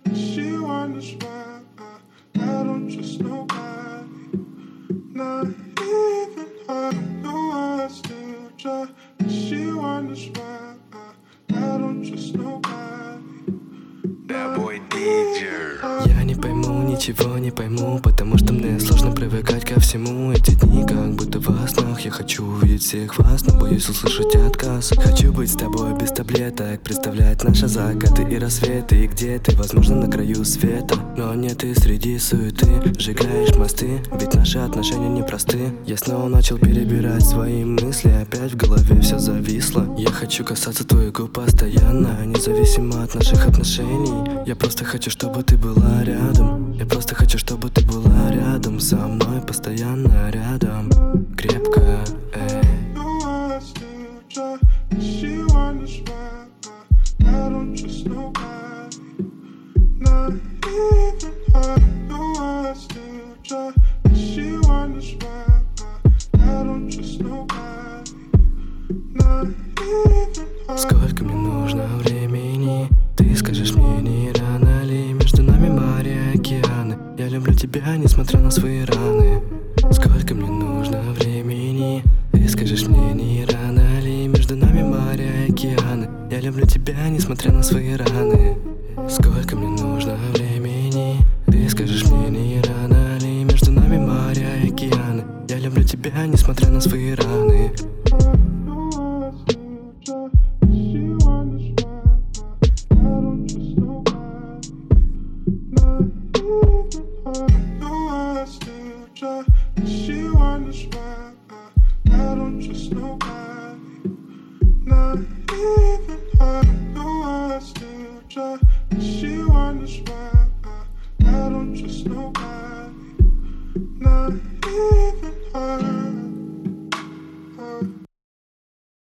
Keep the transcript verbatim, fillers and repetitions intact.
she wonders why I, I don't trust nobody. Not even I don't know I still try. She wonders why I, I don't trust nobody. Я не пойму, ничего не пойму, потому что мне сложно привыкать ко всему. Эти дни как будто во снах. Я хочу увидеть всех вас, но боюсь услышать отказ. Хочу быть с тобой без таблеток, представлять наши закаты и рассветы. И где ты, возможно, на краю света, но нет, ты среди суеты сжигаешь мосты, ведь наши отношения непросты. Я снова начал перебирать свои мысли, опять в голове все зависло. Я хочу касаться твоих губ постоянно, независимо от наших отношений. Я просто хочу, чтобы ты была рядом. Я просто хочу, чтобы ты была рядом со мной, постоянно рядом, крепко, эй. Сколько мне нужно времени? Ты скажешь мне, не рано ли? Между нами море, океаны. Я люблю тебя, несмотря на свои раны. Сколько мне нужно времени? Ты скажешь мне, не рано ли? Между нами море, океаны. Я люблю тебя, несмотря на свои раны. Сколько мне нужно времени? Ты скажешь мне, не рано ли? Между нами море, океаны. Я люблю тебя, несмотря на свои раны. She wonders why I, I don't trust nobody. Not even I don't know I still try. She wonders why I, I don't trust nobody. Not